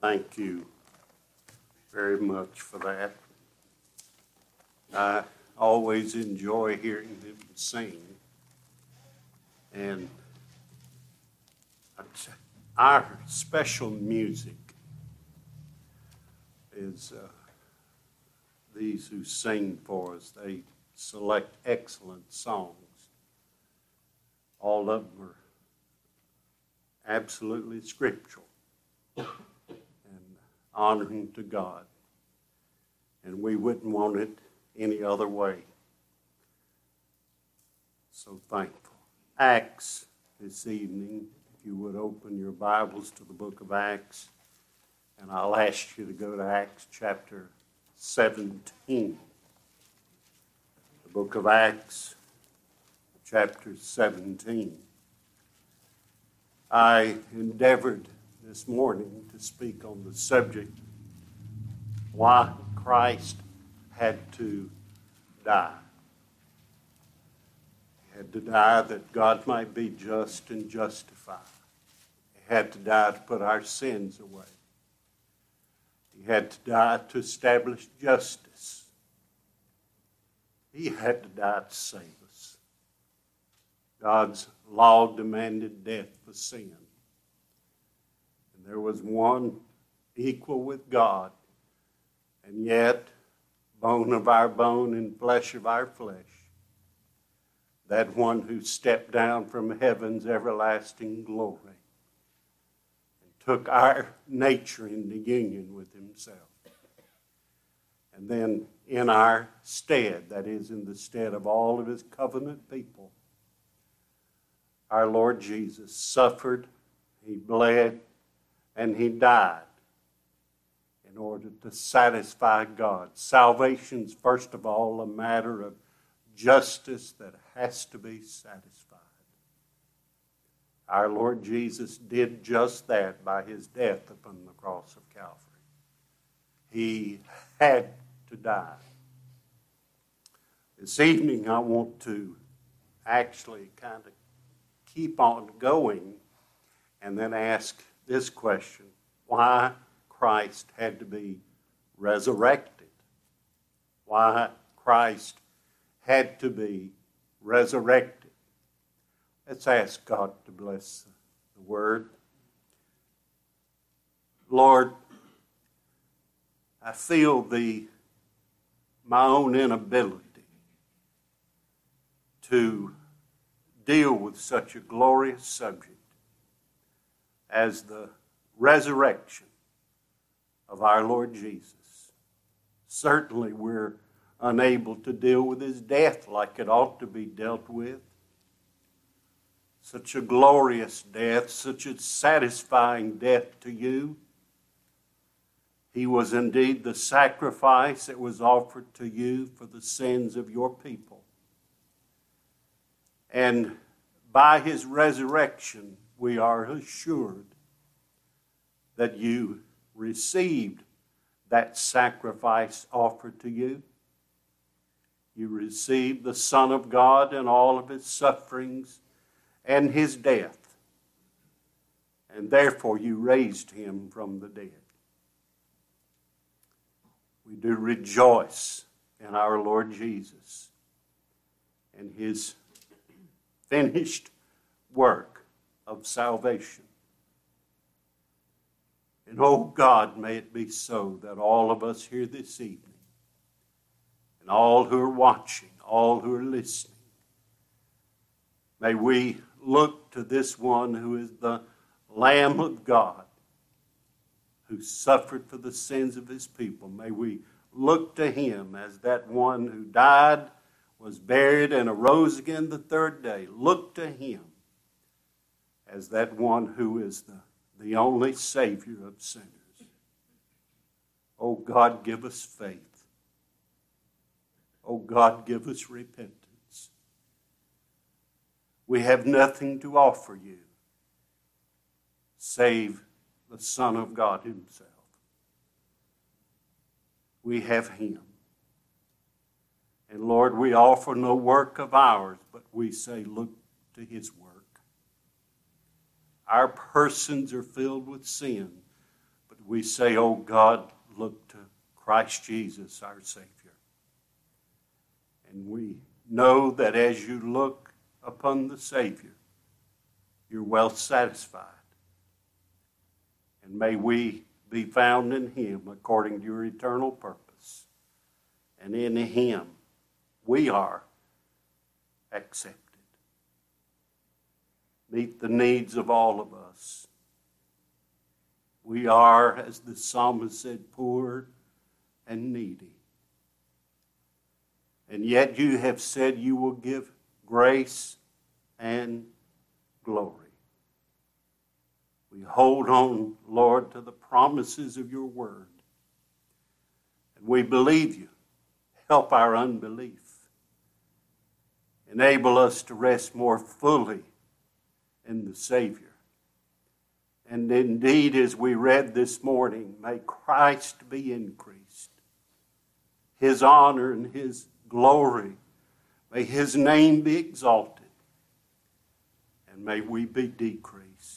Thank you very much for that. I always enjoy hearing them sing. And our special music is these who sing for us. They select excellent songs. All of them are absolutely scriptural and honoring to God. And we wouldn't want it any other way. So thankful. Acts this evening, if you would open your Bibles to the book of Acts, and I'll ask you to go to Acts chapter 17. The book of Acts, chapter 17. I endeavored this morning to speak on the subject, why Christ had to die. He had to die that God might be just and justified. He had to die to put our sins away. He had to die to establish justice. He had to die to save us. God's law demanded death for sin. And there was one equal with God, and yet bone of our bone and flesh of our flesh. That one who stepped down from heaven's everlasting glory and took our nature into union with himself. And then in our stead, that is in the stead of all of his covenant people, our Lord Jesus suffered, he bled, and he died in order to satisfy God. Salvation's, first of all, a matter of justice that has to be satisfied. Our Lord Jesus did just that by his death upon the cross of Calvary. He had to die. This evening I want to actually kind of keep on going and then ask this question: why Christ had to be resurrected? Why Christ had to be resurrected? Let's ask God to bless the word. Lord, I feel my own inability to deal with such a glorious subject as the resurrection of our Lord Jesus. Certainly we're unable to deal with his death like it ought to be dealt with. Such a glorious death, such a satisfying death to you. He was indeed the sacrifice that was offered to you for the sins of your people. And by his resurrection, we are assured that you received that sacrifice offered to you. You received the Son of God and all of his sufferings and his death. And therefore you raised him from the dead. We do rejoice in our Lord Jesus and his finished work of salvation. And oh God, may it be so that all of us here this evening, and all who are watching, all who are listening, may we look to this one who is the Lamb of God, who suffered for the sins of his people. May we look to him as that one who died, was buried, and arose again the third day. Look to him as that one who is the only Savior of sinners. Oh God, give us faith. Oh God, give us repentance. We have nothing to offer you save the Son of God himself. We have him. And Lord, we offer no work of ours, but we say, look to his work. Our persons are filled with sin, but we say, oh God, look to Christ Jesus, our Savior. And we know that as you look upon the Savior, you're well satisfied. And may we be found in Him according to your eternal purpose. And in Him we are accepted. Meet the needs of all of us. We are, as the psalmist said, poor and needy. And yet you have said you will give grace and glory. We hold on, Lord, to the promises of your word. And we believe you. Help our unbelief. Enable us to rest more fully in the Savior. And indeed, as we read this morning, may Christ be increased. His honor and His glory. May His name be exalted. And may we be decreased.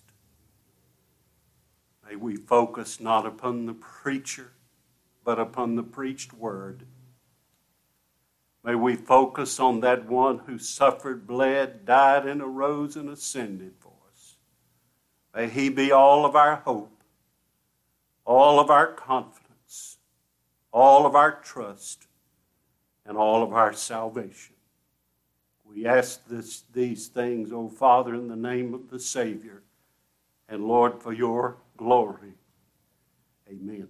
May we focus not upon the preacher, but upon the preached word. May we focus on that one who suffered, bled, died, and arose and ascended for us. May He be all of our hope, all of our confidence, all of our trust, and all of our salvation. We ask these things, O Father, in the name of the Savior, and Lord, for your glory. Amen.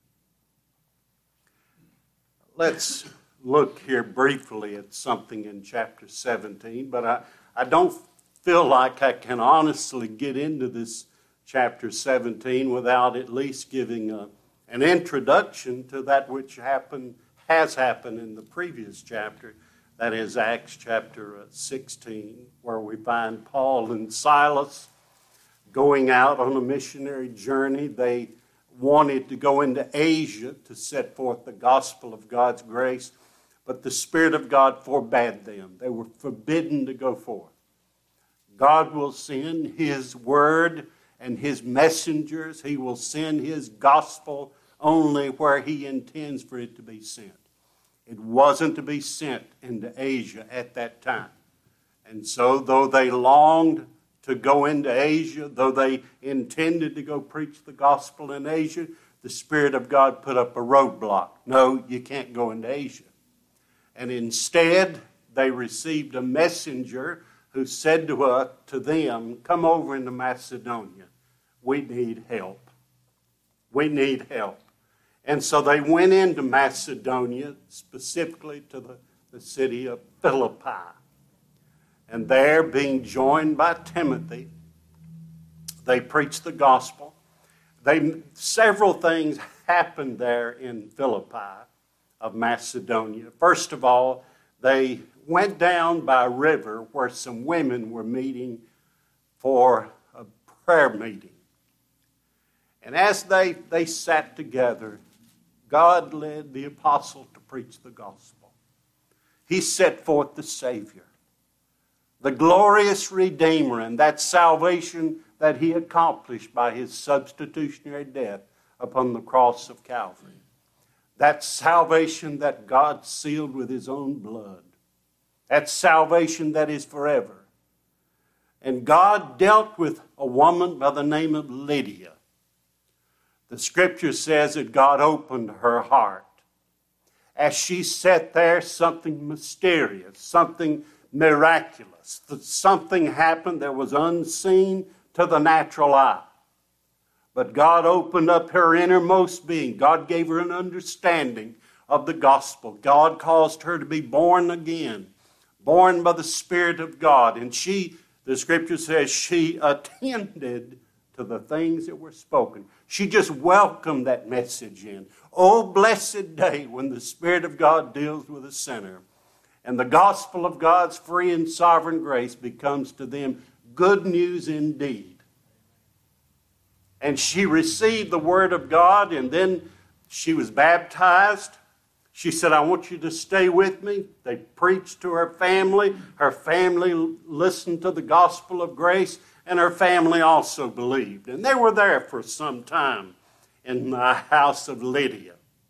Let's look here briefly at something in chapter 17, but I don't feel like I can honestly get into this chapter 17 without at least giving an introduction to that which has happened in the previous chapter. That is Acts chapter 16, where we find Paul and Silas going out on a missionary journey. They wanted to go into Asia to set forth the gospel of God's grace, but the Spirit of God forbade them. They were forbidden to go forth. God will send His word and His messengers. He will send His gospel only where He intends for it to be sent. It wasn't to be sent into Asia at that time. And so though they longed to go into Asia, though they intended to go preach the gospel in Asia, the Spirit of God put up a roadblock. No, you can't go into Asia. And instead, they received a messenger who said to them, come over into Macedonia. We need help. We need help. And so they went into Macedonia, specifically to the city of Philippi. And there, being joined by Timothy, they preached the gospel. Several things happened there in Philippi of Macedonia. First of all, they went down by a river where some women were meeting for a prayer meeting. And as they sat together, God led the apostle to preach the gospel. He set forth the Savior, the glorious Redeemer, and that salvation that He accomplished by His substitutionary death upon the cross of Calvary. That salvation that God sealed with His own blood. That salvation that is forever. And God dealt with a woman by the name of Lydia. The Scripture says that God opened her heart. As she sat there, something mysterious, something miraculous, something happened that was unseen to the natural eye. But God opened up her innermost being. God gave her an understanding of the gospel. God caused her to be born again, born by the Spirit of God. And the Scripture says, she attended to the things that were spoken. She just welcomed that message in. Oh, blessed day when the Spirit of God deals with a sinner. And the gospel of God's free and sovereign grace becomes to them good news indeed. And she received the word of God, and then she was baptized. She said, I want you to stay with me. They preached to her family. Her family listened to the gospel of grace, and her family also believed. And they were there for some time in the house of Lydia.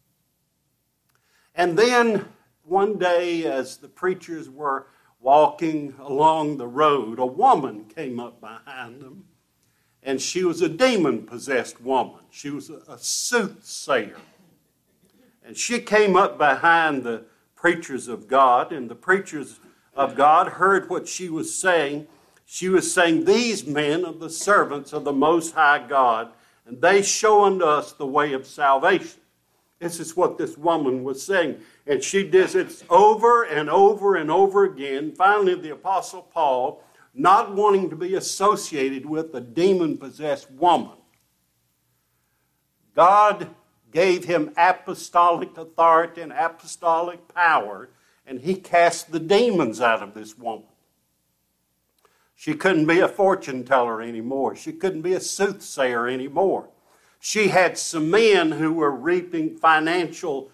And then one day, as the preachers were walking along the road, a woman came up behind them, and she was a demon-possessed woman. She was a soothsayer. And she came up behind the preachers of God, and the preachers of God heard what she was saying. She was saying, "These men are the servants of the Most High God, and they show unto us the way of salvation." This is what this woman was saying. And she did it over and over and over again. Finally, the Apostle Paul, not wanting to be associated with a demon-possessed woman, God gave him apostolic authority and apostolic power, and he cast the demons out of this woman. She couldn't be a fortune teller anymore. She couldn't be a soothsayer anymore. She had some men who were reaping financial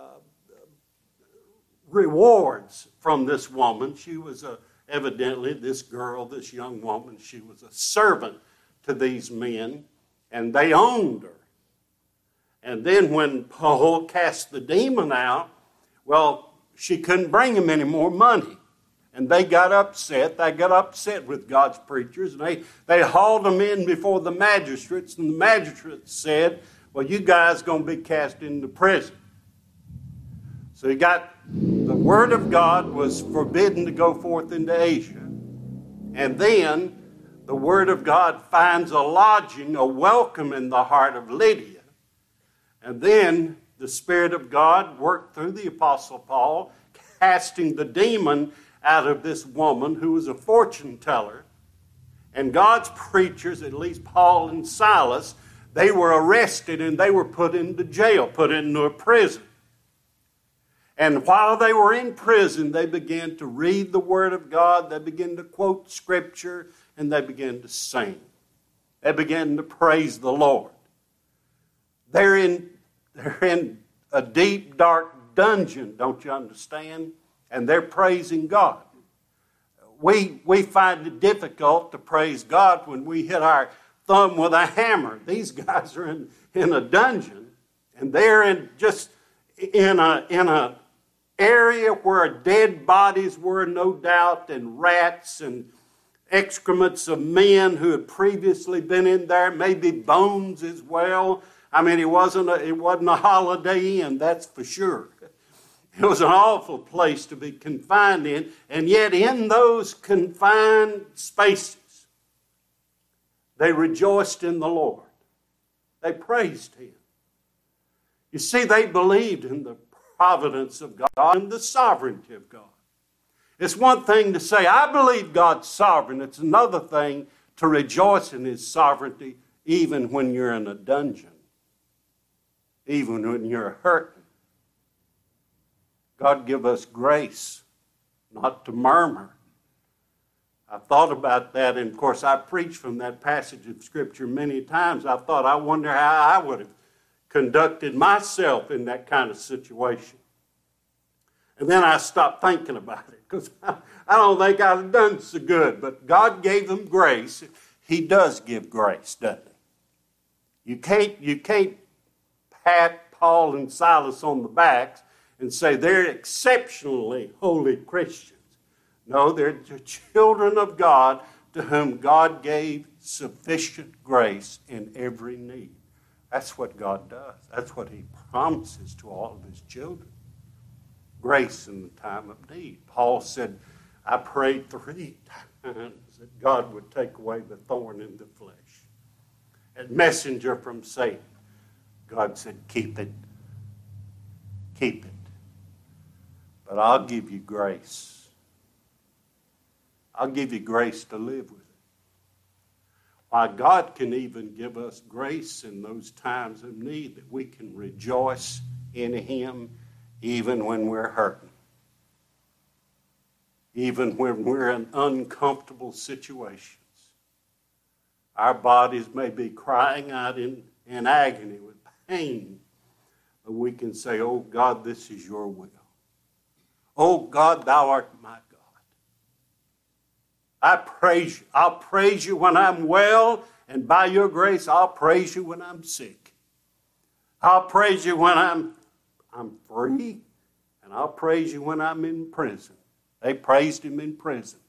rewards from this woman. She was evidently, this girl, this young woman, she was a servant to these men, and they owned her. And then when Paul cast the demon out, well, she couldn't bring him any more money. And they got upset. They got upset with God's preachers. And they hauled them in before the magistrates. And the magistrates said, "Well, you guys are going to be cast into prison." So the word of God was forbidden to go forth into Asia. And then the word of God finds a lodging, a welcome in the heart of Lydia. And then the Spirit of God worked through the Apostle Paul, casting the demon out of this woman who was a fortune teller. And God's preachers, at least Paul and Silas, they were arrested and they were put into jail, put into a prison. And while they were in prison, they began to read the Word of God, they began to quote Scripture, and they began to sing. They began to praise the Lord. They're in a deep, dark dungeon, don't you understand? And they're praising God. We find it difficult to praise God when we hit our thumb with a hammer. These guys are in a dungeon, and they're in a area where dead bodies were, no doubt, and rats and excrements of men who had previously been in there, maybe bones as well. I mean, it wasn't a Holiday Inn, that's for sure. It was an awful place to be confined in, and yet in those confined spaces, they rejoiced in the Lord. They praised Him. You see, they believed in the providence of God and the sovereignty of God. It's one thing to say, "I believe God's sovereign." It's another thing to rejoice in His sovereignty even when you're in a dungeon, even when you're hurting. God give us grace not to murmur. I thought about that, and of course I preached from that passage of Scripture many times. I thought, I wonder how I would have conducted myself in that kind of situation. And then I stopped thinking about it, because I don't think I'd have done so good. But God gave them grace. He does give grace, doesn't He? You can't pat Paul and Silas on the backs and say they're exceptionally holy Christians. No, they're the children of God to whom God gave sufficient grace in every need. That's what God does. That's what He promises to all of His children. Grace in the time of need. Paul said, "I prayed 3 times that God would take away the thorn in the flesh." A messenger from Satan. God said, "Keep it. Keep it. But I'll give you grace. I'll give you grace to live with it." Why, God can even give us grace in those times of need, that we can rejoice in Him even when we're hurting. Even when we're in uncomfortable situations. Our bodies may be crying out in agony with pain, but we can say, "Oh God, this is your will. Oh God, Thou art my God. I praise You. I'll praise You when I'm well, and by Your grace, I'll praise You when I'm sick." I'll praise you when I'm free, and I'll praise you when I'm in prison. They praised him in prison.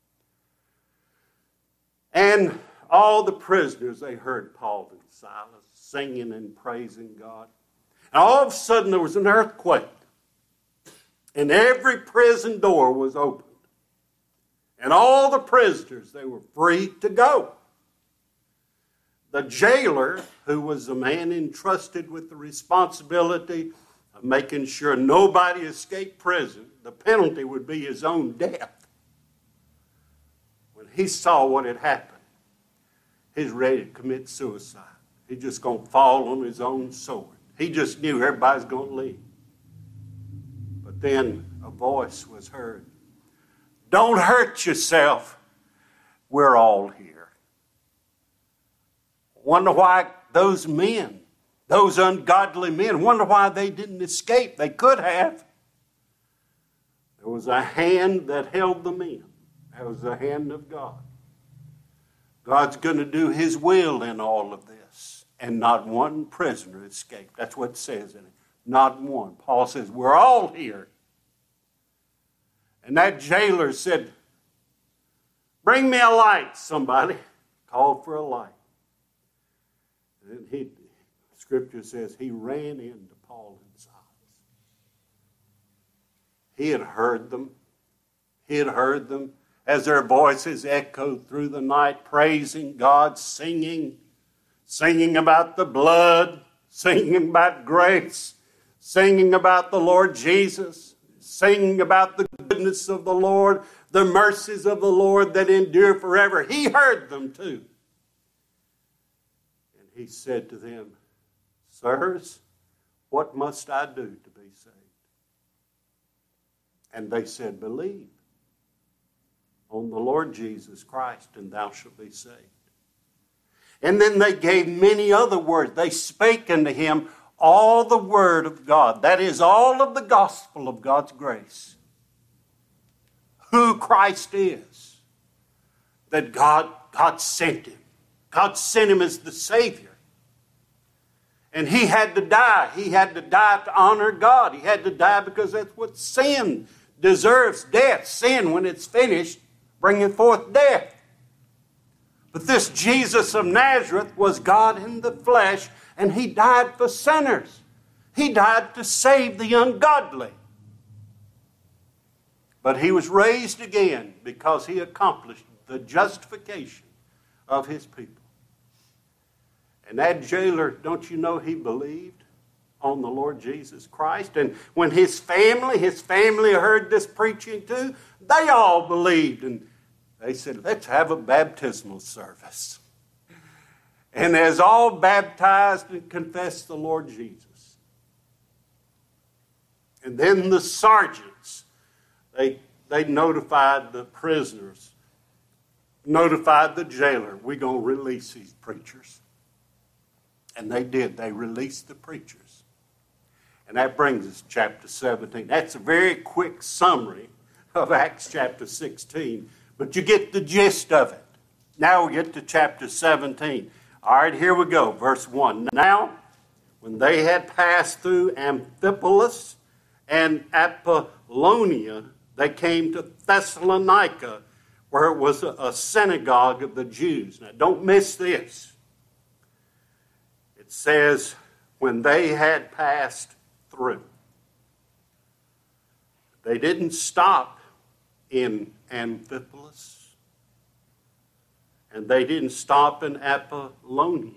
And all the prisoners, they heard Paul and Silas singing and praising God. And all of a sudden there was an earthquake. And every prison door was opened. And all the prisoners, they were free to go. The jailer, who was the man entrusted with the responsibility of making sure nobody escaped prison, the penalty would be his own death. When he saw what had happened, he's ready to commit suicide. He's just going to fall on his own sword. He just knew everybody's going to leave. But then a voice was heard. Don't hurt yourself. We're all here. Wonder why those men, those ungodly men, wonder why they didn't escape. They could have. There was a hand that held them in. That was the hand of God. God's going to do his will in all of this. And not one prisoner escaped. That's what it says in it. Not one. Paul says, we're all here. And that jailer said, bring me a light, somebody. Called for a light. And Scripture says he ran into Paul and Silas. He had heard them. He had heard them as their voices echoed through the night, praising God, singing about the blood, singing about grace, singing about the Lord Jesus, singing about the goodness of the Lord, the mercies of the Lord that endure forever. He heard them too. And he said to them, sirs, what must I do to be saved? And they said, believe on the Lord Jesus Christ, and thou shalt be saved. And then they gave many other words. They spake unto him all the word of God. That is, all of the gospel of God's grace. Who Christ is. That God sent him. God sent him as the Savior. And he had to die. He had to die to honor God. He had to die because that's what sin deserves, death. Sin, when it's finished, bringeth forth death. But this Jesus of Nazareth was God in the flesh, and he died for sinners. He died to save the ungodly. But he was raised again because he accomplished the justification of his people. And that jailer, don't you know, he believed on the Lord Jesus Christ. And when his family heard this preaching too, they all believed. And they said, let's have a baptismal service. And as all baptized and confessed the Lord Jesus. And then the sergeants, they notified the prisoners, notified the jailer, we're going to release these preachers. And they did. They released the preachers. And that brings us to chapter 17. That's a very quick summary of Acts chapter 16. But you get the gist of it. Now we get to chapter 17. All right, here we go. Verse 1. Now, when they had passed through Amphipolis and Apollonia, they came to Thessalonica, where it was a synagogue of the Jews. Now, don't miss this. It says, when they had passed through. They didn't stop in Amphipolis. And they didn't stop in Apollonia.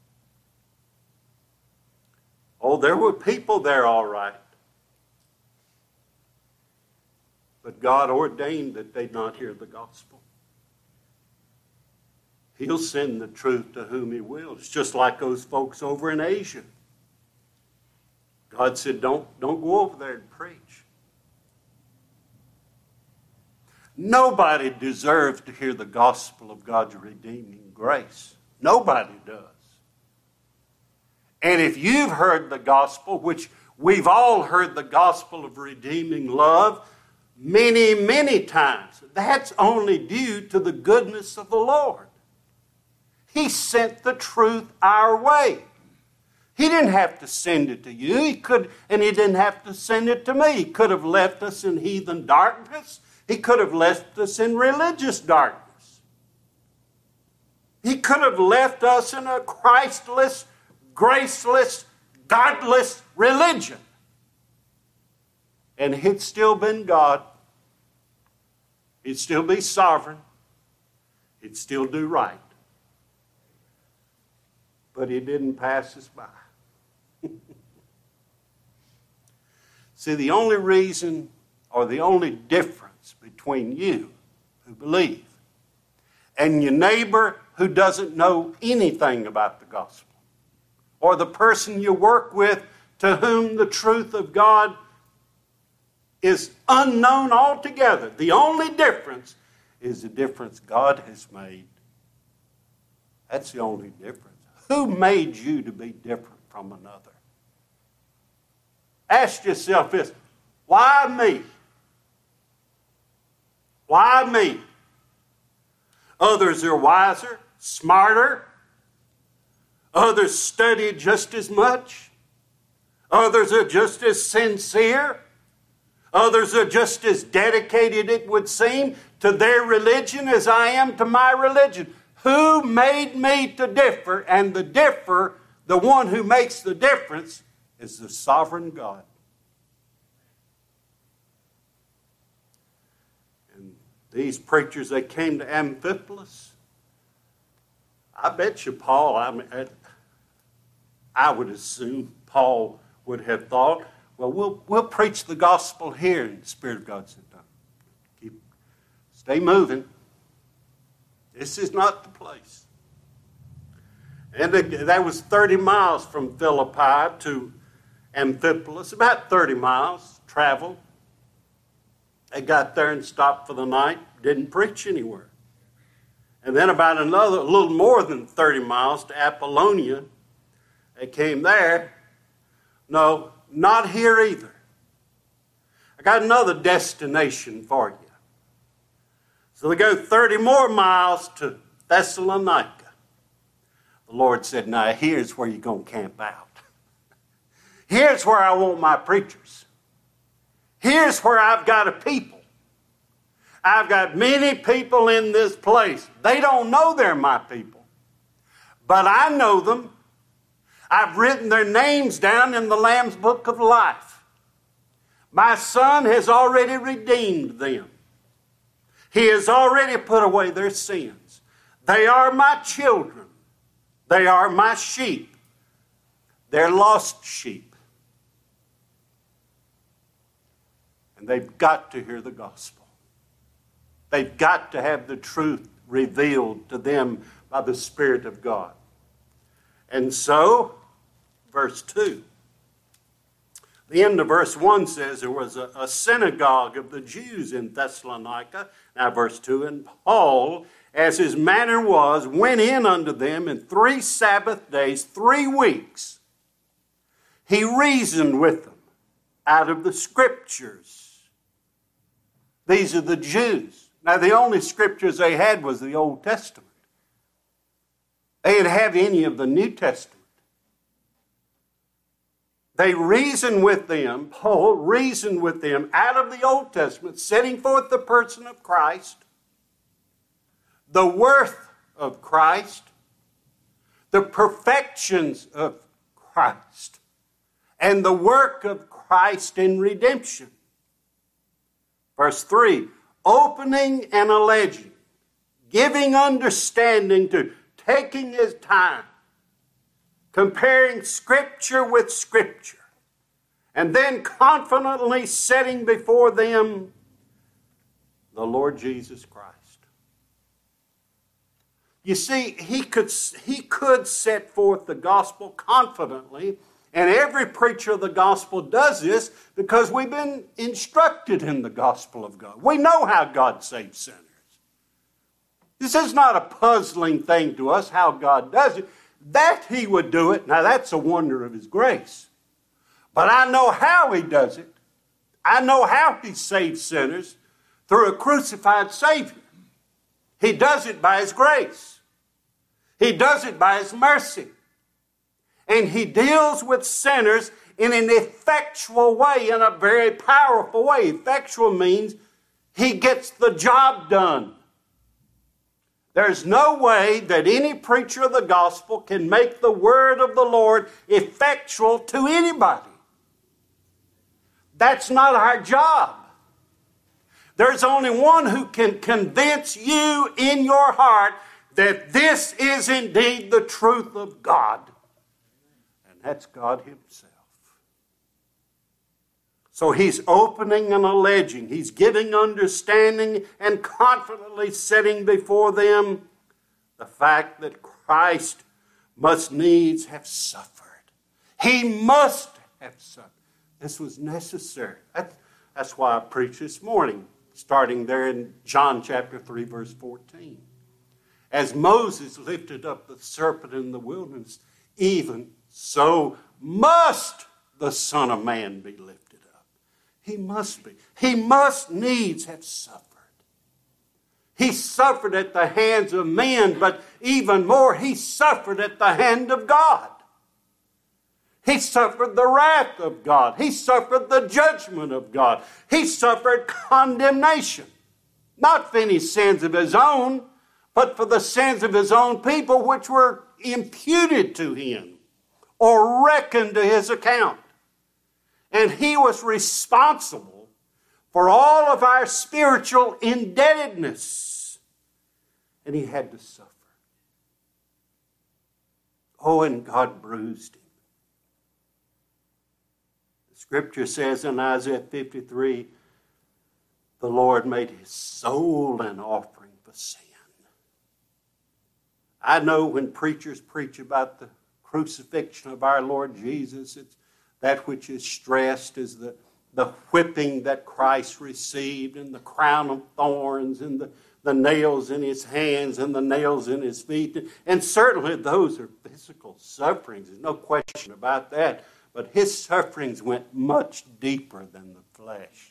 Oh, there were people there, all right. But God ordained that they not hear the gospel. He'll send the truth to whom he will. It's just like those folks over in Asia. God said, don't go over there and preach. Nobody deserves to hear the gospel of God's redeeming grace. Nobody does. And if you've heard the gospel, which we've all heard the gospel of redeeming love many, many times, that's only due to the goodness of the Lord. He sent the truth our way. He didn't have to send it to you. He didn't have to send it to me. He could have left us in heathen darkness. He could have left us in religious darkness. He could have left us in a Christless, graceless, godless religion. And he'd still been God. He'd still be sovereign. He'd still do right. But he didn't pass us by. See, the only reason or the only difference between you who believe and your neighbor who doesn't know anything about the gospel, or the person you work with to whom the truth of God is unknown altogether, the only difference is the difference God has made. That's the only difference. Who made you to be different from another? Ask yourself this: why me? Why me? Others are wiser, smarter. Others study just as much. Others are just as sincere. Others are just as dedicated, it would seem, to their religion as I am to my religion. Who made me to differ? And the one who makes the difference, is the sovereign God. And these preachers, they came to Amphipolis. I bet you Paul, I would assume Paul would have thought, well, we'll preach the gospel here. And the Spirit of God said, no, stay moving. This is not the place. And that was 30 miles from Philippi to Amphipolis, about 30 miles travel. They got there and stopped for the night, didn't preach anywhere. And then about a little more than 30 miles to Apollonia. They came there. No, not here either. I got another destination for you. So they go 30 more miles to Thessalonica. The Lord said, now here's where you're going to camp out. Here's where I want my preachers. Here's where I've got a people. I've got many people in this place. They don't know they're my people. But I know them. I've written their names down in the Lamb's Book of Life. My Son has already redeemed them. He has already put away their sins. They are my children. They are my sheep. They're lost sheep. And they've got to hear the gospel. They've got to have the truth revealed to them by the Spirit of God. And so, verse 2. The end of verse 1 says there was a synagogue of the Jews in Thessalonica. Now verse 2, and Paul, as his manner was, went in unto them in 3 Sabbath days, 3 weeks. He reasoned with them out of the Scriptures. These are the Jews. Now the only Scriptures they had was the Old Testament. They didn't have any of the New Testament. They reasoned with them, Paul reasoned with them out of the Old Testament, setting forth the person of Christ, the worth of Christ, the perfections of Christ, and the work of Christ in redemption. Verse 3, opening and alleging, giving understanding to, taking his time, comparing Scripture with Scripture, and then confidently setting before them the Lord Jesus Christ. You see, he could set forth the gospel confidently, and every preacher of the gospel does this because we've been instructed in the gospel of God. We know how God saves sinners. This is not a puzzling thing to us how God does it. That he would do it, now that's a wonder of his grace. But I know how he does it. I know how he saves sinners through a crucified Savior. He does it by his grace. He does it by his mercy. And he deals with sinners in an effectual way, in a very powerful way. Effectual means he gets the job done. There's no way that any preacher of the gospel can make the word of the Lord effectual to anybody. That's not our job. There's only one who can convince you in your heart that this is indeed the truth of God. And that's God himself. So he's opening and alleging. He's giving understanding and confidently setting before them the fact that Christ must needs have suffered. He must have suffered. This was necessary. That's why I preached this morning, starting there in John chapter 3, verse 14. As Moses lifted up the serpent in the wilderness, even so must the Son of Man be lifted. He must be. He must needs have suffered. He suffered at the hands of men, but even more, he suffered at the hand of God. He suffered the wrath of God. He suffered the judgment of God. He suffered condemnation. Not for any sins of his own, but for the sins of his own people, which were imputed to him or reckoned to his account. And he was responsible for all of our spiritual indebtedness. And he had to suffer. Oh, and God bruised him. The scripture says in Isaiah 53, the Lord made his soul an offering for sin. I know when preachers preach about the crucifixion of our Lord Jesus, it's that which is stressed is the whipping that Christ received, and the crown of thorns, and the nails in his hands, and the nails in his feet. And certainly those are physical sufferings. There's no question about that. But his sufferings went much deeper than the flesh.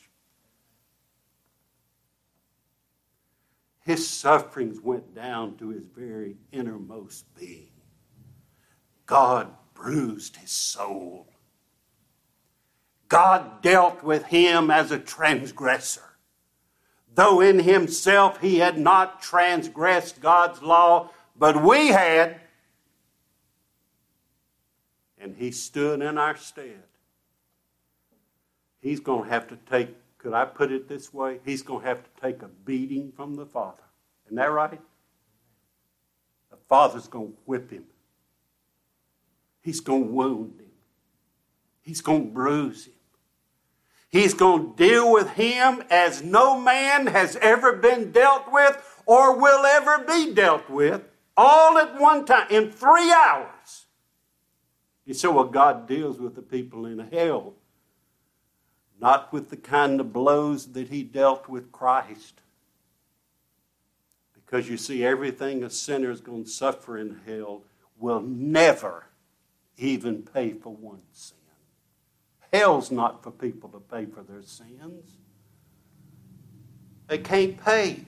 His sufferings went down to his very innermost being. God bruised his soul. God dealt with him as a transgressor. Though in himself he had not transgressed God's law, but we had. And he stood in our stead. He's going to have to take, could I put it this way? He's going to have to take a beating from the Father. Isn't that right? The Father's going to whip him. He's going to wound him. He's going to bruise him. He's going to deal with him as no man has ever been dealt with or will ever be dealt with, all at one time, in 3 hours. You say, well, God deals with the people in hell, not with the kind of blows that he dealt with Christ. Because you see, everything a sinner is going to suffer in hell will never even pay for one sin. Hell's not for people to pay for their sins. They can't pay.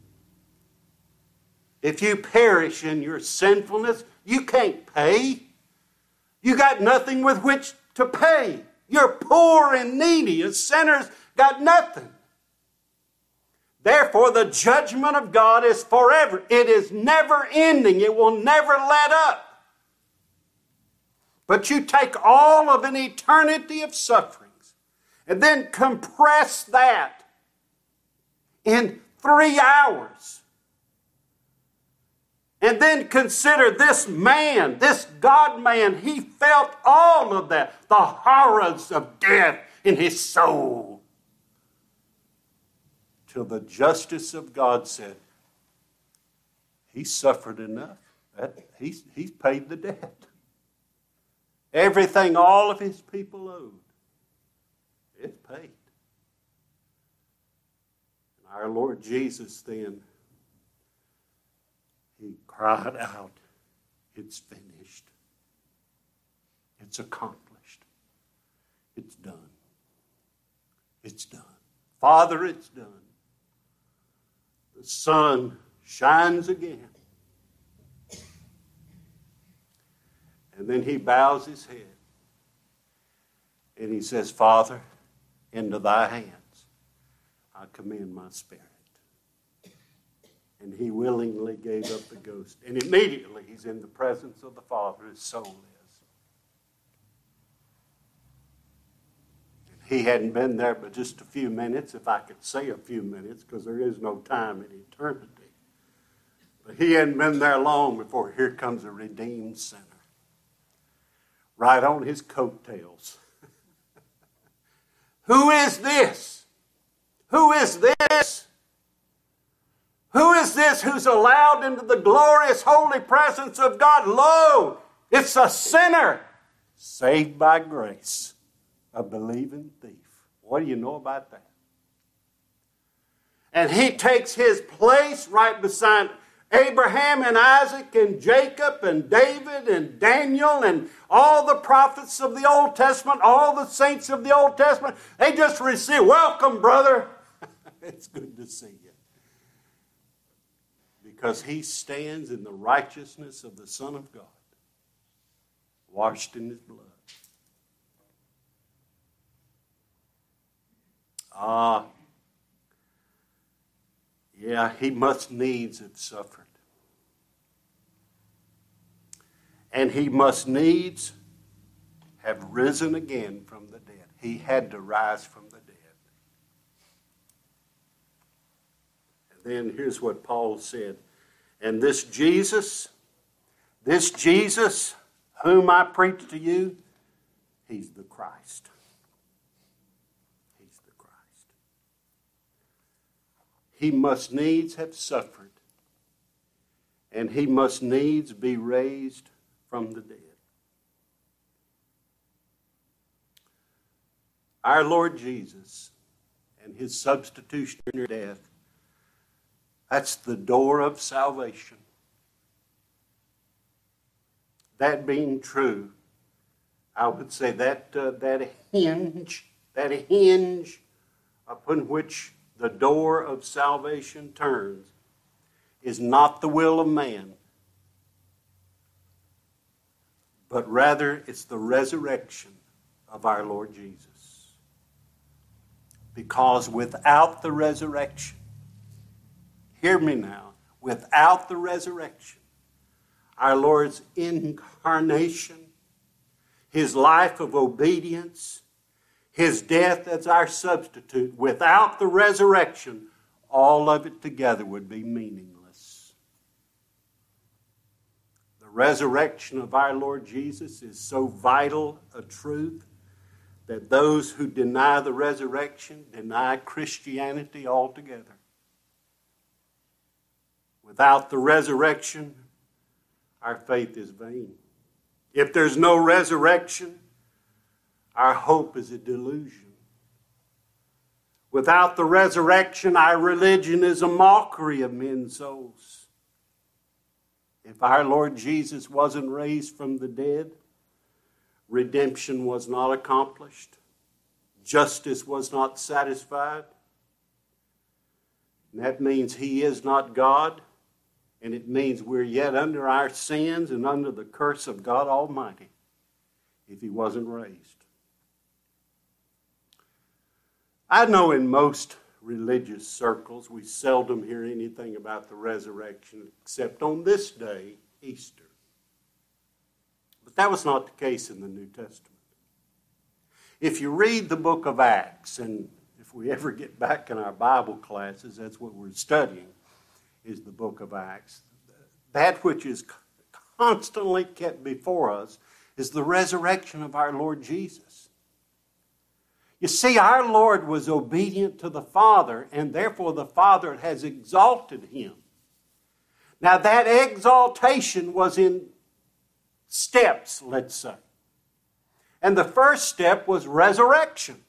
If you perish in your sinfulness, you can't pay. You got nothing with which to pay. You're poor and needy. As sinners, got nothing. Therefore, the judgment of God is forever. It is never ending. It will never let up. But you take all of an eternity of sufferings and then compress that in 3 hours. And then consider this man, this God-man, he felt all of that, the horrors of death in his soul. Till the justice of God said, he suffered enough. He's paid the debt. Everything all of his people owed, it's paid. And our Lord Jesus then, he cried out, it's finished. It's accomplished. It's done. It's done. Father, it's done. The sun shines again. And then he bows his head. And he says, Father, into thy hands I commend my spirit. And he willingly gave up the ghost. And immediately he's in the presence of the Father, his soul is. And he hadn't been there but just a few minutes, if I could say a few minutes, because there is no time in eternity. But he hadn't been there long before here comes a redeemed sinner. Right on his coattails. Who is this? Who is this? Who is this who's allowed into the glorious holy presence of God? Lo, it's a sinner saved by grace, a believing thief. What do you know about that? And he takes his place right beside Abraham and Isaac and Jacob and David and Daniel and all the prophets of the Old Testament, all the saints of the Old Testament. They just receive, welcome, brother. It's good to see you. Because he stands in the righteousness of the Son of God, washed in his blood. Yeah, he must needs have suffered. And he must needs have risen again from the dead. He had to rise from the dead. And then here's what Paul said. And this Jesus whom I preach to you, he's the Christ. He's the Christ. He must needs have suffered, and he must needs be raised from the dead. Our Lord Jesus and his substitutionary death, that's the door of salvation. That being true, I would say that hinge upon which the door of salvation turns is not the will of man, but rather it's the resurrection of our Lord Jesus. Because without the resurrection, hear me now, without the resurrection, our Lord's incarnation, his life of obedience, his death as our substitute, without the resurrection, all of it together would be meaningless. The resurrection of our Lord Jesus is so vital a truth that those who deny the resurrection deny Christianity altogether. Without the resurrection, our faith is vain. If there's no resurrection, our hope is a delusion. Without the resurrection, our religion is a mockery of men's souls. If our Lord Jesus wasn't raised from the dead, redemption was not accomplished. Justice was not satisfied. And that means he is not God. And it means we're yet under our sins and under the curse of God Almighty if he wasn't raised. I know in most religious circles we seldom hear anything about the resurrection except on this day, Easter. But that was not the case in the New Testament. If you read the book of Acts, and if we ever get back in our Bible classes, that's what we're studying, is the book of Acts. That which is constantly kept before us is the resurrection of our Lord Jesus. You see, our Lord was obedient to the Father, and therefore the Father has exalted him. Now that exaltation was in steps, let's say. And the first step was resurrection.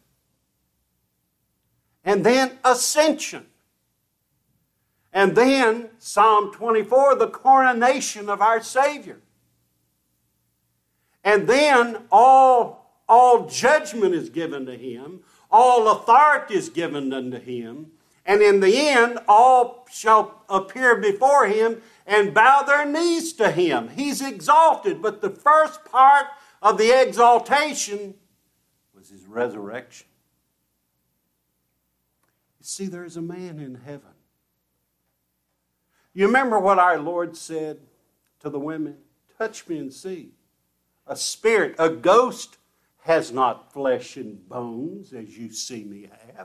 And then ascension. And then, Psalm 24, the coronation of our Savior. And then all judgment is given to him. All authority is given unto him. And in the end, all shall appear before him and bow their knees to him. He's exalted, but the first part of the exaltation was his resurrection. You see, there's a man in heaven. You remember what our Lord said to the women? Touch me and see. A spirit, a ghost has not flesh and bones as you see me have.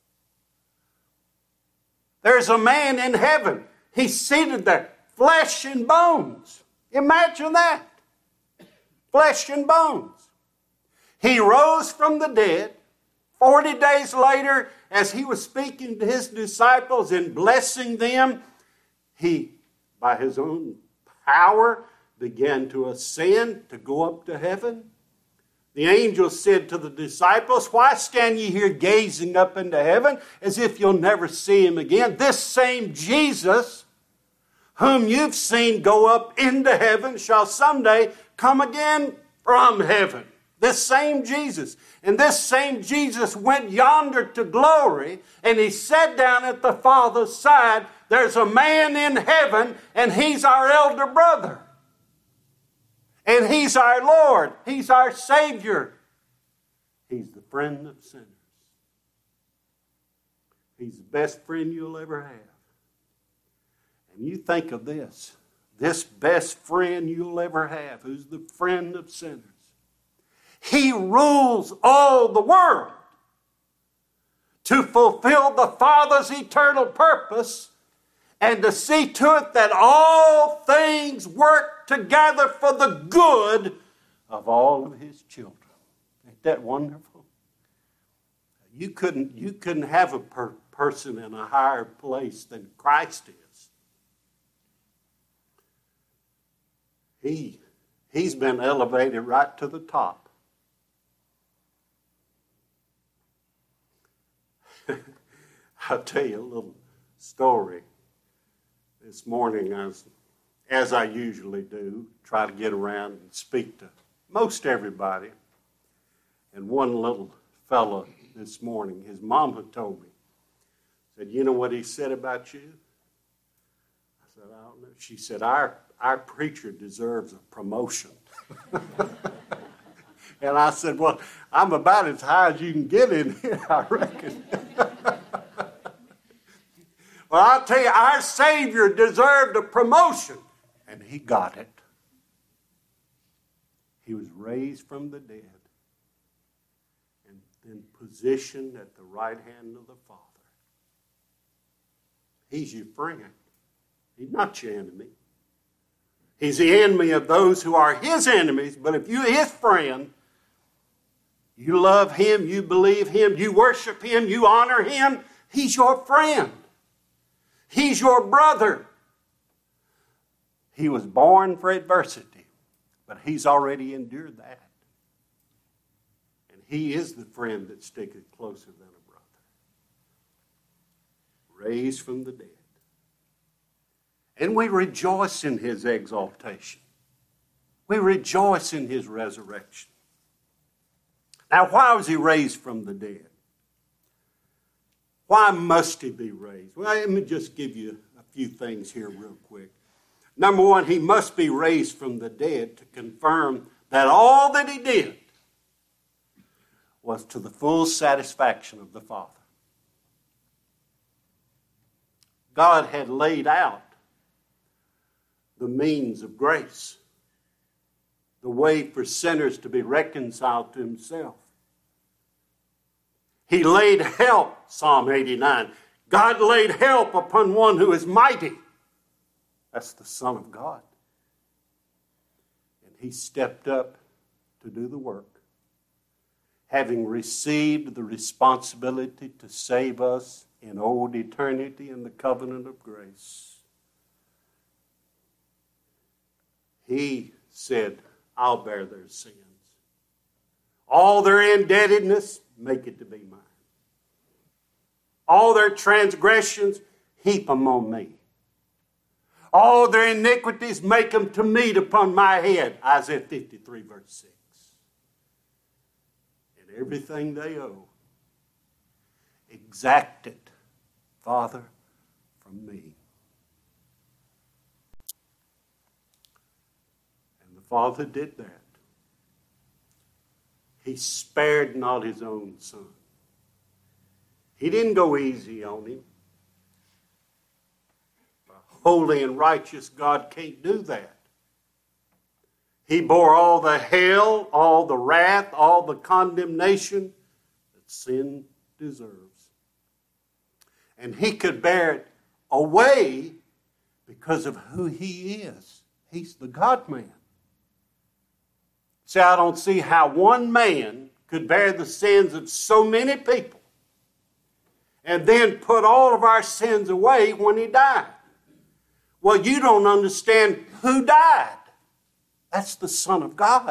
There's a man in heaven. He's seated there, flesh and bones. Imagine that. Flesh and bones. He rose from the dead. 40 days later, as he was speaking to his disciples and blessing them, he, by his own power, began to ascend, to go up to heaven. The angel said to the disciples, why stand ye here gazing up into heaven as if you'll never see him again? This same Jesus, whom you've seen go up into heaven, shall someday come again from heaven. This same Jesus. And this same Jesus went yonder to glory, and he sat down at the Father's side. There's a man in heaven, and he's our elder brother. And he's our Lord. He's our Savior. He's the friend of sinners. He's the best friend you'll ever have. And you think of this best friend you'll ever have, who's the friend of sinners. He rules all the world to fulfill the Father's eternal purpose and to see to it that all things work together for the good of all of his children. Ain't that wonderful? You couldn't have a person in a higher place than Christ is. He's been elevated right to the top. I'll tell you a little story. This morning, as I usually do, try to get around and speak to most everybody. And one little fella this morning, his mama told me, said, you know what he said about you? I said, I don't know. She said, our preacher deserves a promotion. And I said, well, I'm about as high as you can get in here, I reckon. Well, I'll tell you, our Savior deserved a promotion, and he got it. He was raised from the dead and then positioned at the right hand of the Father. He's your friend. He's not your enemy. He's the enemy of those who are his enemies, but if you're his friend, you love him, you believe him, you worship him, you honor him, he's your friend. He's your brother. He was born for adversity, but he's already endured that. And he is the friend that sticketh closer than a brother. Raised from the dead. And we rejoice in his exaltation. We rejoice in his resurrection. Now, why was he raised from the dead? Why must he be raised? Well, let me just give you a few things here real quick. Number one, he must be raised from the dead to confirm that all that he did was to the full satisfaction of the Father. God had laid out the means of grace, the way for sinners to be reconciled to himself. He laid help, Psalm 89. God laid help upon one who is mighty. That's the Son of God. And he stepped up to do the work, having received the responsibility to save us in old eternity in the covenant of grace. He said, I'll bear their sins. All their indebtedness, make it to be mine. All their transgressions, heap them on me. All their iniquities, make them to meet upon my head. Isaiah 53, verse 6. And everything they owe, exacted Father, from me. And the Father did that. He spared not his own Son. He didn't go easy on him. A holy and righteous God can't do that. He bore all the hell, all the wrath, all the condemnation that sin deserves. And he could bear it away because of who he is. He's the God-man. See, I don't see how one man could bear the sins of so many people and then put all of our sins away when he died. Well, you don't understand who died. That's the Son of God.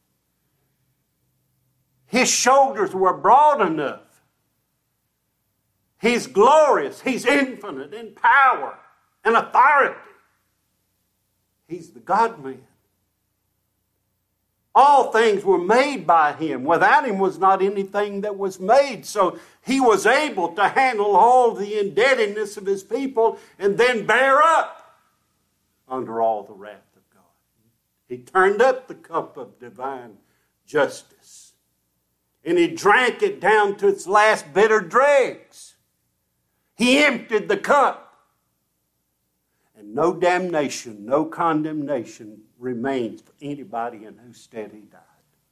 His shoulders were broad enough. He's glorious. He's infinite in power and authority. He's the God-man. All things were made by him. Without him was not anything that was made. So he was able to handle all the indebtedness of his people and then bear up under all the wrath of God. He turned up the cup of divine justice. And he drank it down to its last bitter dregs. He emptied the cup. And no damnation, no condemnation remains for anybody in whose stead he died.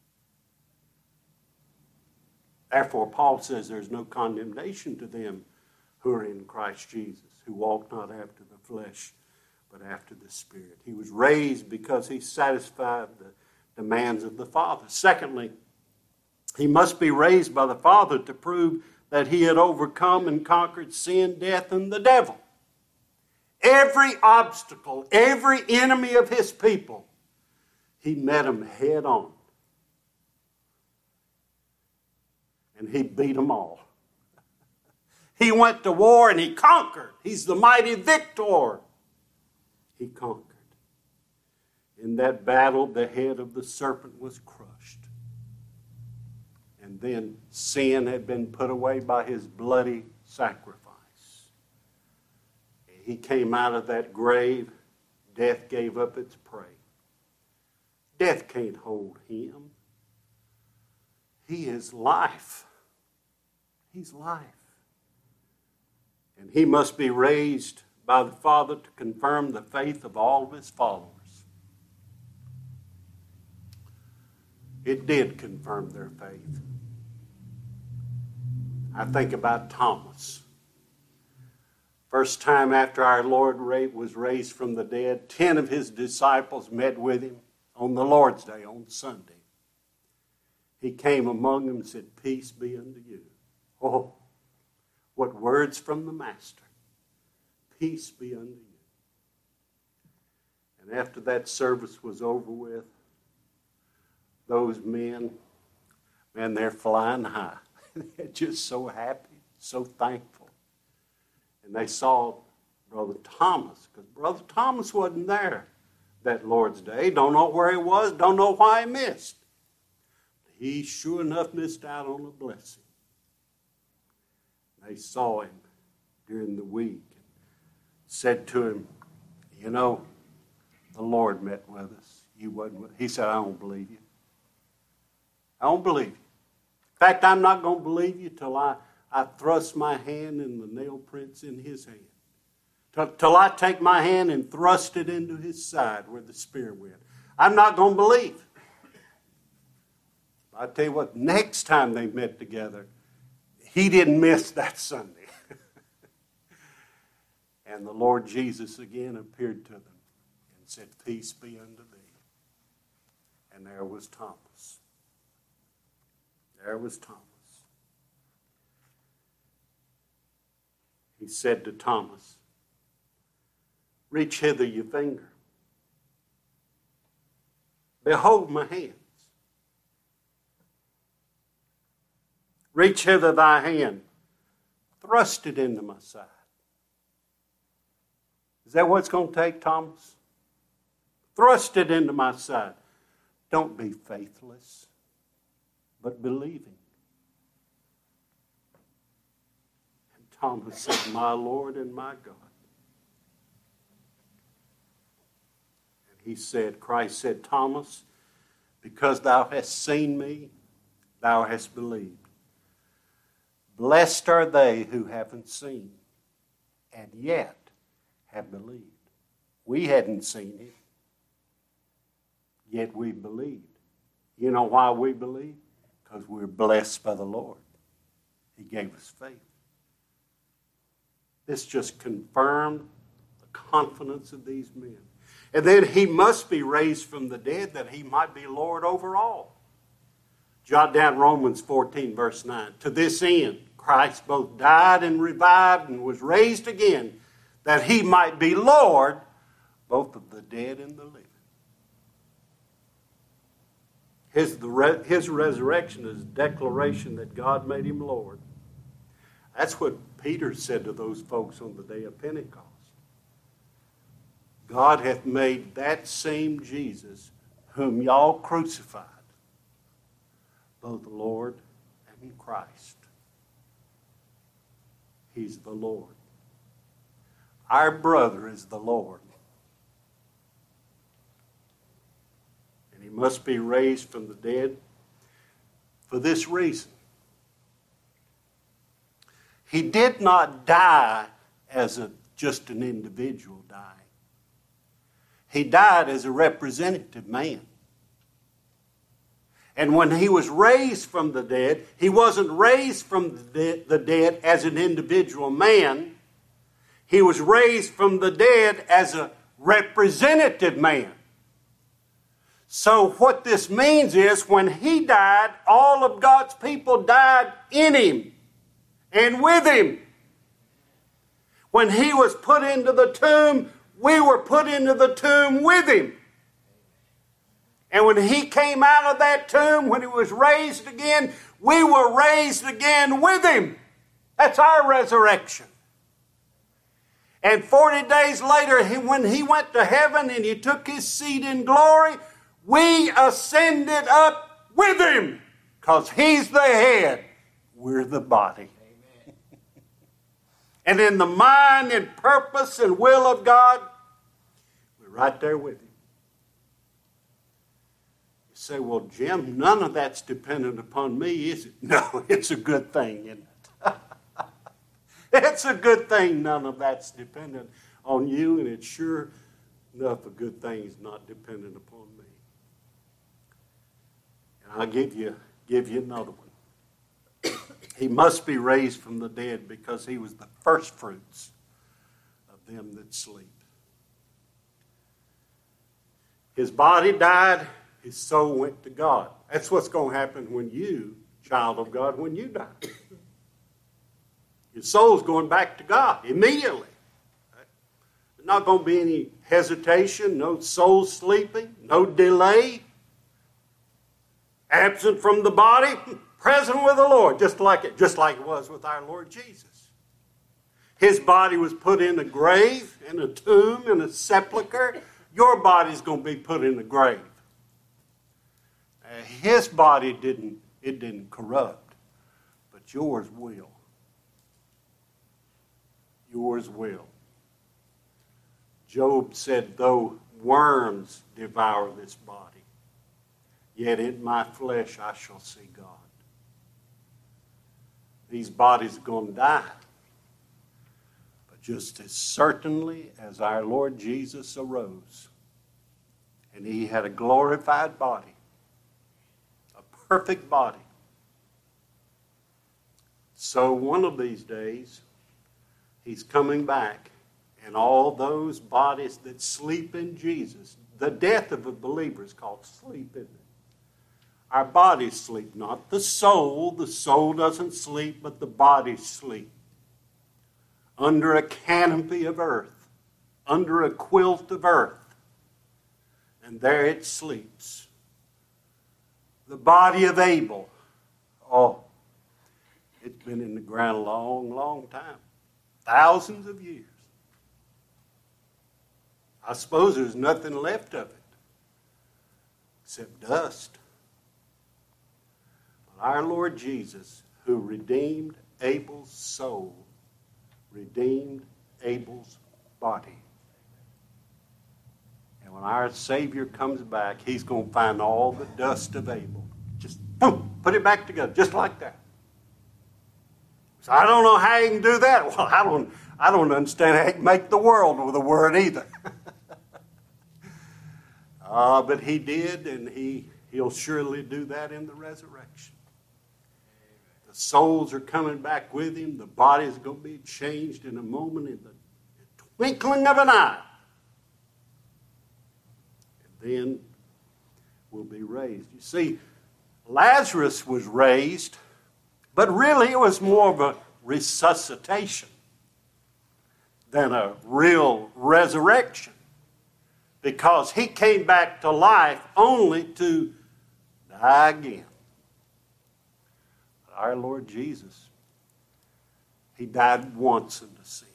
Therefore, Paul says there's no condemnation to them who are in Christ Jesus, who walk not after the flesh, but after the Spirit. He was raised because he satisfied the demands of the Father. Secondly, he must be raised by the Father to prove that he had overcome and conquered sin, death, and the devil. Every obstacle, every enemy of his people, he met them head on. And he beat them all. He went to war and he conquered. He's the mighty victor. He conquered. In that battle, the head of the serpent was crushed. And then sin had been put away by his bloody sacrifice. He came out of that grave. Death gave up its prey. Death can't hold him. He is life. He's life. And he must be raised by the Father to confirm the faith of all of his followers. It did confirm their faith. I think about Thomas. First time after our Lord was raised from the dead, 10 of his disciples met with him on the Lord's Day, on Sunday. He came among them and said, "Peace be unto you." Oh, what words from the Master. Peace be unto you. And after that service was over with, those men, man, they're flying high. They're just so happy, so thankful. And they saw Brother Thomas, because Brother Thomas wasn't there that Lord's Day. Don't know where he was, don't know why he missed. He sure enough missed out on a blessing. They saw him during the week and said to him, "You know, the Lord met with us. You wasn't with." He said, "I don't believe you. I don't believe you. In fact, I'm not going to believe you till I thrust my hand in the nail prints in his hand. Till I take my hand and thrust it into his side where the spear went. I'm not going to believe." I tell you what, next time they met together, he didn't miss that Sunday. And the Lord Jesus again appeared to them and said, "Peace be unto thee." And there was Thomas. There was Thomas. He said to Thomas, "Reach hither your finger. Behold my hands. Reach hither thy hand. Thrust it into my side." Is that what it's going to take, Thomas? Thrust it into my side. Don't be faithless, but believing. And Thomas said, my Lord and my God. And he said, Christ said, Thomas, because thou hast seen me, thou hast believed. Blessed are they who haven't seen and yet have believed. We hadn't seen him, yet we believed. You know why we believe? Because we're blessed by the Lord. He gave us faith. This just confirmed the confidence of these men. And then he must be raised from the dead that he might be Lord over all. Jot down Romans 14, verse 9. To this end, Christ both died and revived and was raised again, that he might be Lord both of the dead and the living. His resurrection is a declaration that God made him Lord. That's what Peter said to those folks on the day of Pentecost. God hath made that same Jesus whom y'all crucified both Lord and Christ. He's the Lord. Our brother is the Lord. And he must be raised from the dead for this reason. He did not die as just an individual dying. He died as a representative man. And when he was raised from the dead, he wasn't raised from the dead as an individual man. He was raised from the dead as a representative man. So what this means is when he died, all of God's people died in him and with him. When he was put into the tomb, we were put into the tomb with him. And when he came out of that tomb, when he was raised again, we were raised again with him. That's our resurrection. And 40 days later, when he went to heaven and he took his seat in glory, we ascended up with him. Because he's the head, we're the body. Amen. And in the mind and purpose and will of God, we're right there with him. Say, well, Jim, none of that's dependent upon me, is it? No, it's a good thing, isn't it? It's a good thing none of that's dependent on you, and it's sure enough a good thing is not dependent upon me. And I'll give you another one. He must be raised from the dead because he was the first fruits of them that sleep. His body died. His soul went to God. That's what's going to happen when you, child of God, when you die. Your soul's going back to God immediately. There's not going to be any hesitation, no soul sleeping, no delay. Absent from the body, present with the Lord, just like it was with our Lord Jesus. His body was put in a grave, in a tomb, in a sepulcher. Your body's going to be put in a grave. His body didn't corrupt, but yours will. Yours will. Job said, though worms devour this body, yet in my flesh I shall see God. These bodies are going to die. But just as certainly as our Lord Jesus arose, and he had a glorified body, perfect body. So one of these days, he's coming back, and all those bodies that sleep in Jesus, the death of a believer is called sleep, isn't it? Our bodies sleep, not the soul. The soul doesn't sleep, but the bodies sleep. Under a canopy of earth, under a quilt of earth, and there it sleeps. The body of Abel, it's been in the ground a long, long time. Thousands of years. I suppose there's nothing left of it except dust. But our Lord Jesus, who redeemed Abel's soul, redeemed Abel's body. And when our Savior comes back, he's going to find all the dust of Abel. Just boom, put it back together, just like that. So I don't know how he can do that. Well, I don't understand how he can make the world with a word either. But he did, and he'll surely do that in the resurrection. The souls are coming back with him. The body is going to be changed in a moment, in the twinkling of an eye. And then we'll be raised. You see, Lazarus was raised, but really it was more of a resuscitation than a real resurrection, because he came back to life only to die again. Our Lord Jesus, he died once into sin.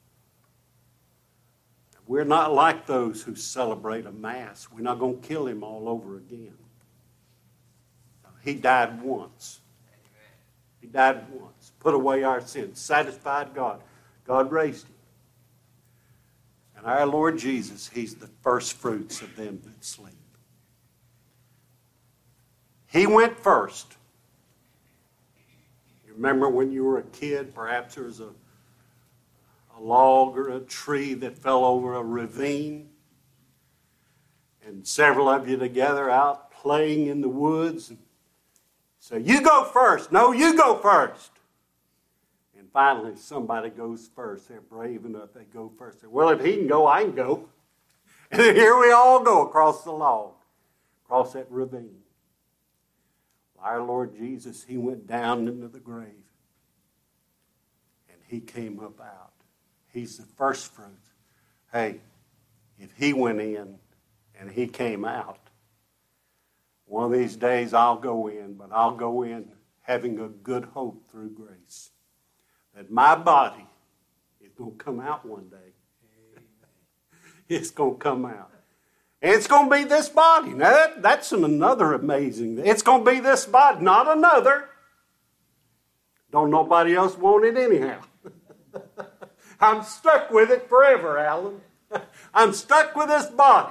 We're not like those who celebrate a mass. We're not going to kill him all over again. He died once. He died once. Put away our sins. Satisfied God. God raised him. And our Lord Jesus, he's the first fruits of them that sleep. He went first. You remember when you were a kid, perhaps there was a log or a tree that fell over a ravine, and several of you together out playing in the woods. So you go first. No, you go first. And finally somebody goes first. They're brave enough, they go first. Well, if he can go, I can go. And then here we all go across the log, across that ravine. Our Lord Jesus, he went down into the grave, and he came up out. He's the first fruits. Hey, if he went in and he came out, one of these days I'll go in, but I'll go in having a good hope through grace that my body is going to come out one day. It's going to come out. And it's going to be this body. Now, that's another amazing thing. It's going to be this body, not another. Don't nobody else want it anyhow. I'm stuck with it forever, Alan. I'm stuck with this body.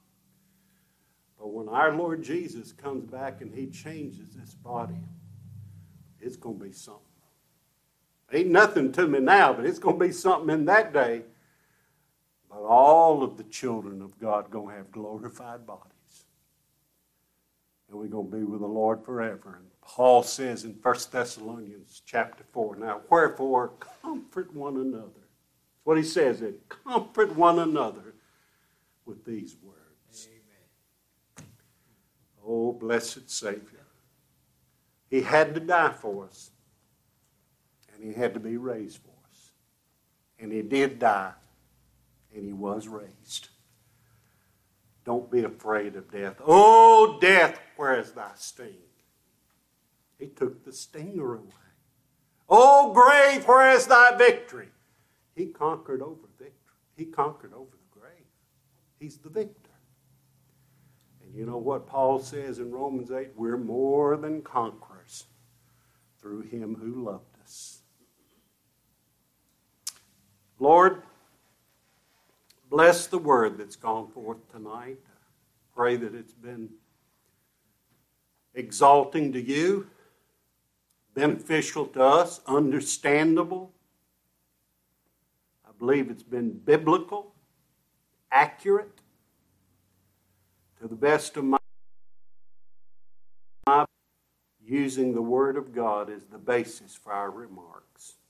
But when our Lord Jesus comes back and he changes this body, it's going to be something. Ain't nothing to me now, but it's going to be something in that day. But all of the children of God are going to have glorified bodies. And we're going to be with the Lord forever. And Paul says in 1 Thessalonians chapter 4, now, wherefore, comfort one another. That's what he says there. Comfort one another with these words. Amen. Oh, blessed Savior. He had to die for us. And he had to be raised for us. And he did die. And he was raised. Don't be afraid of death. Oh, death, where is thy sting? He took the stinger away. Oh, grave, where is thy victory? He conquered over victory. He conquered over the grave. He's the victor. And you know what Paul says in Romans 8? We're more than conquerors through him who loved us. Lord, bless the word that's gone forth tonight. Pray that it's been exalting to you, beneficial to us, understandable. I believe it's been biblical, accurate, to the best of my using the Word of God as the basis for our remarks.